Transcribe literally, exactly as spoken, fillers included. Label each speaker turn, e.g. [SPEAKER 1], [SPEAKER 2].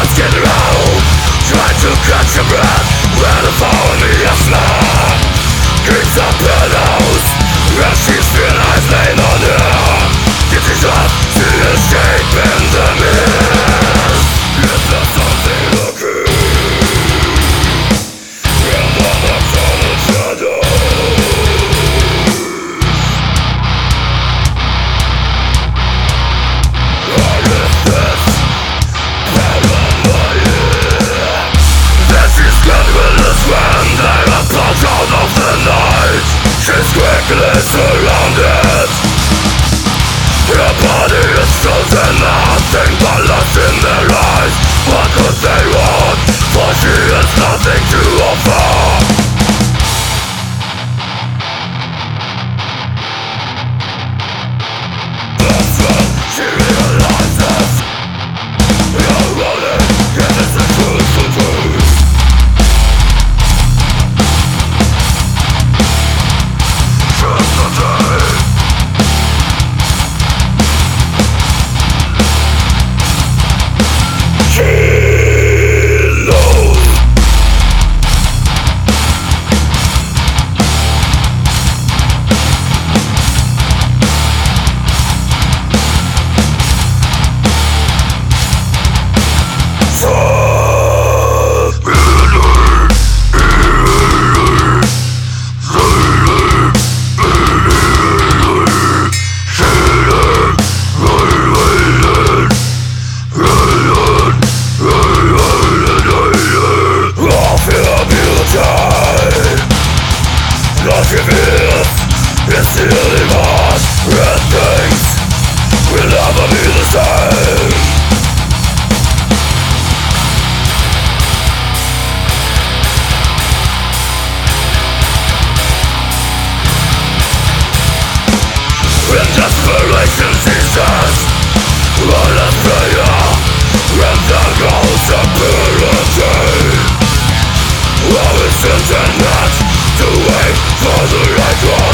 [SPEAKER 1] Surrounded, her body is frozen, nothing but lust in their eyes. What could they want? For she has nothing to offer. That's when she realizes you're running, it is the truth to do. It's the only one where things will never be the same. In desperation seasons, one prayer, and the ghost of purity. Always intended to wait for the right one.